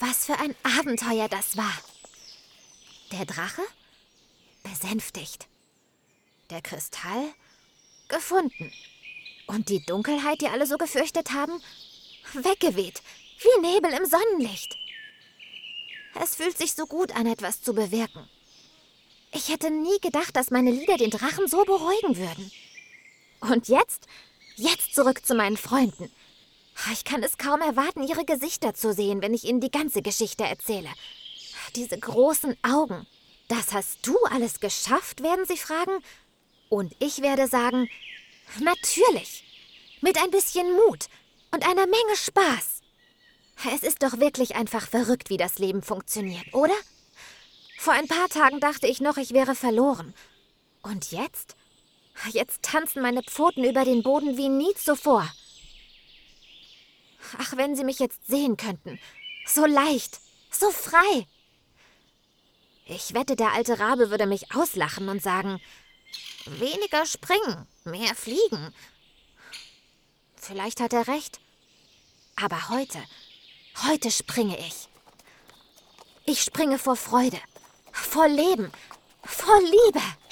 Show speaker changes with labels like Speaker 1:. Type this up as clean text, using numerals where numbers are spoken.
Speaker 1: Was für ein Abenteuer das war. Der Drache? Besänftigt. Der Kristall? Gefunden. Und die Dunkelheit, die alle so gefürchtet haben? Weggeweht, wie Nebel im Sonnenlicht. Es fühlt sich so gut an, etwas zu bewirken. Ich hätte nie gedacht, dass meine Lieder den Drachen so beruhigen würden. Und jetzt? Jetzt zurück zu meinen Freunden. Ich kann es kaum erwarten, ihre Gesichter zu sehen, wenn ich ihnen die ganze Geschichte erzähle. Diese großen Augen. Das hast du alles geschafft, werden sie fragen. Und ich werde sagen, natürlich. Mit ein bisschen Mut und einer Menge Spaß. Es ist doch wirklich einfach verrückt, wie das Leben funktioniert, oder? Vor ein paar Tagen dachte ich noch, ich wäre verloren. Und jetzt? Jetzt tanzen meine Pfoten über den Boden wie nie zuvor. Ach, wenn Sie mich jetzt sehen könnten. So leicht, so frei. Ich wette, der alte Rabe würde mich auslachen und sagen, weniger springen, mehr fliegen. Vielleicht hat er recht. Aber heute springe ich. Ich springe vor Freude, vor Leben, vor Liebe.